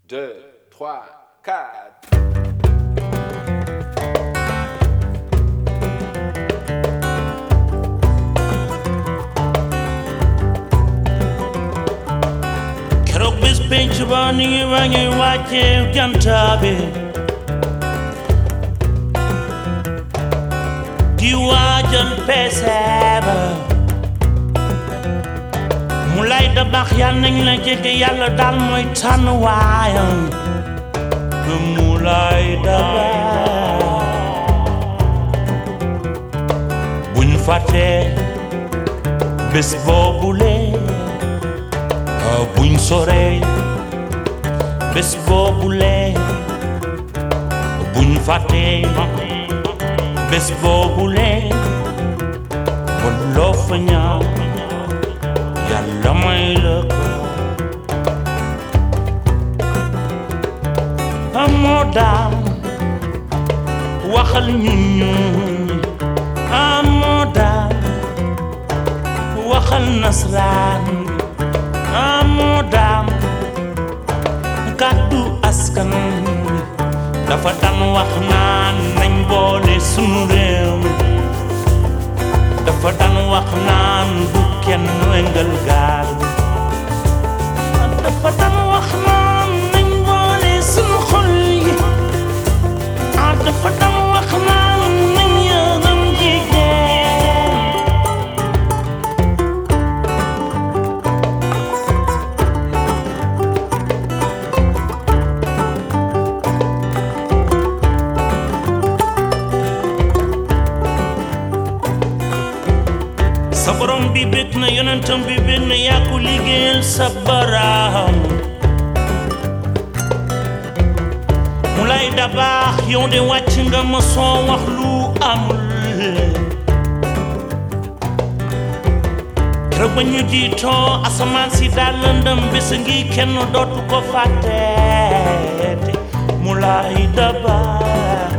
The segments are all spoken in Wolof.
2, 3, 4. Keroog bis penc ba ni ngi wàcce jantaabe di waajal peseeba mu lay da baax yàlla nañ la jege yàlla daal mooy tànn waayam mu lay da baax buñ fàttee bés boobule buñ soree bés boobule buñ fàttee bés boobule loo fa ñaaw yàlla may la ko amoo daam waxal ñun amoo daam waxal nasraan amoo daam kàddu askan dafa daan wax naan nañ boole sunu réew dafa daan wax naan bu kenn wengal gaal dafa daan wax naan nañ boole sunu xol yi dafa daan wax naan nañ yërëm jigéen sa borom bi bég na yonentam bi bég na yaa ko liggéeyal sa baraam mu lay da baax yow de wàcc nga ma soo wax lu amul keroog ba ñu jiitoo asamaan si daal lëndëm bés ngi kenn dootu ko fàtte mu lay da baax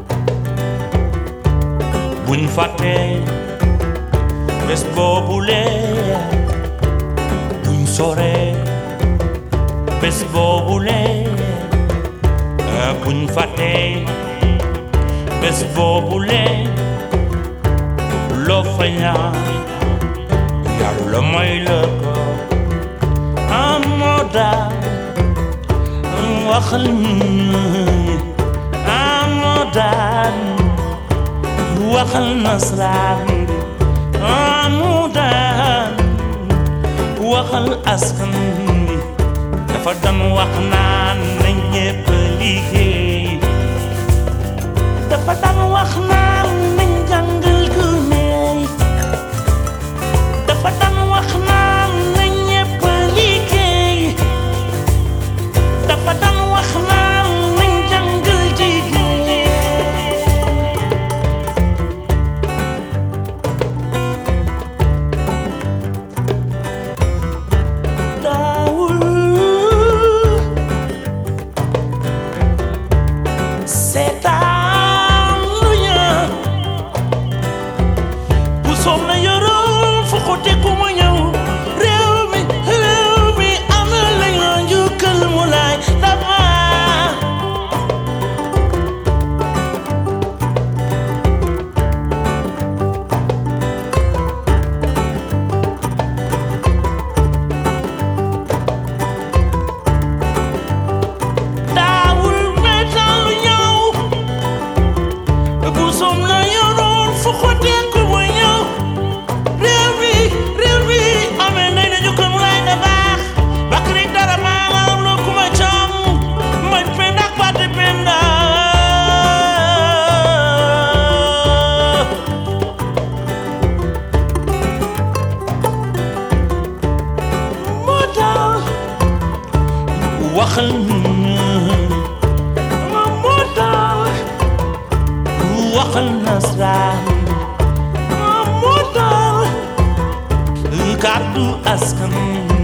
buñ fàtte bés boobule buñ soree bés boobule buñ fàttee bés boobule loo fa ñaan yàlla may la ko amoo daal waxal amoo daal waxal nasraan amoo daal waxal askan wi dafa daan wax naan na ñépp liggéey dafa daan wax naan nañ jàngal gune yi dafa daan wax naan na ñépp liggéey dafa daan wax naan nañ jàngal jigéen seetaan lu ñëw bu soom na yoroon fu xote ku mu ñëw réew mi am na la nga njukkal mu laay dama som la yoroon fu xotee ku mu ñëw réew mi amee nañ na jukkal mu lay da baax bakri dara maanaam loo ku ma cam may penda ak baate penda moo tax waxal waxal nasraan moo tax kàddu askan